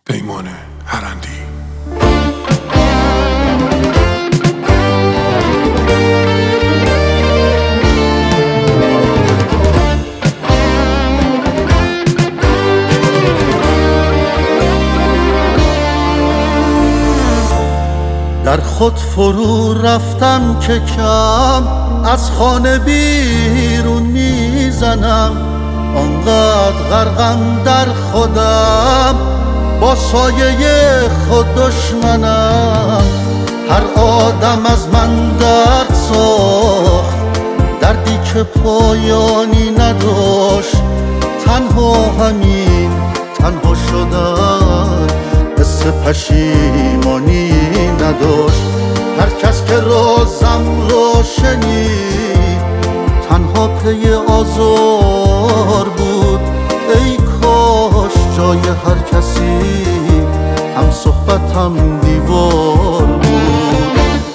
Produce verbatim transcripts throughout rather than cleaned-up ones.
پیمان هرندی. در خود فرو رفتم که کم از خانه بیرون میزنم، آنقدر غرقم در خودم با سایه خود دشمنم. هر آدم از من درد ساخت، دردی که پایانی نداشت. تنها همین تنها شدن حس پشیمانی نداشت. هر کس که رازم را شنید تنها پی آزار بود. ای کاش جای هر کسی هم صحبتم دیوار بود.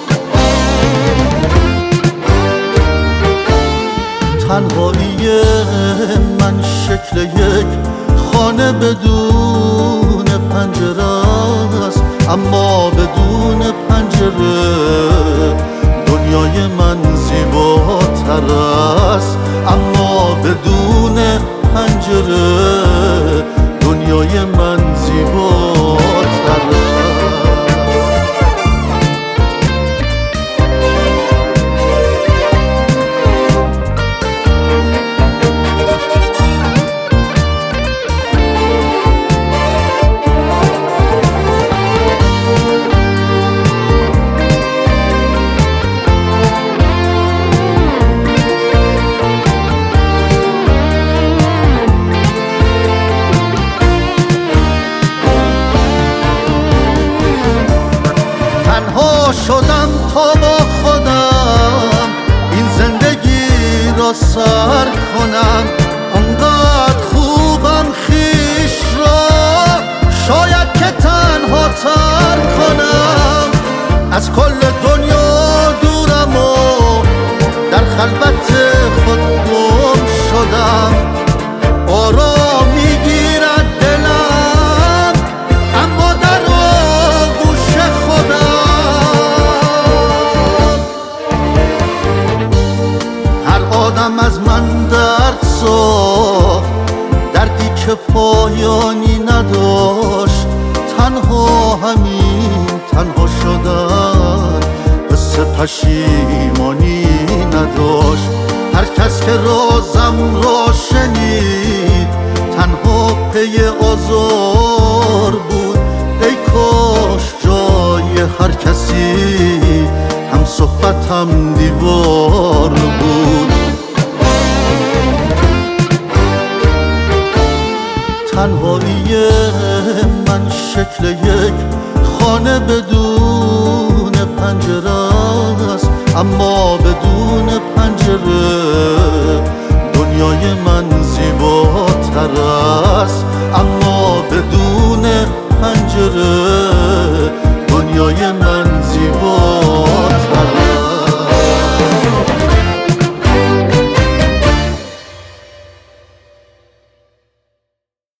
تنهایی من شکل یک خانه بدون پنجره است، اما بدون پنجره دنیای من زیباتر است. اما بدون پنجره دنیای من زیباتر است. شدم تا با خودم این زندگی را سر کنم. انقدر خوبم خیش را شاید که تنها تر کنم. از کل دنیا دورم و در خلوت خود گم شدم. آرام میگیرد دلم اما در آغوش خودم. آدم از من درد ساخت، دردی که پایانی نداشت. تنها همین تنها شدن حس پشیمانی نداشت. هر کس که رازم را شنید تنها پی آزار بود. ای کاش جای هر کسی هم صحبتم دیوار بود. تنهایی من شکل یک خانه بدون پنجره است، اما بدون پنجره دنیای من زیباتر است. اما بدون پنجره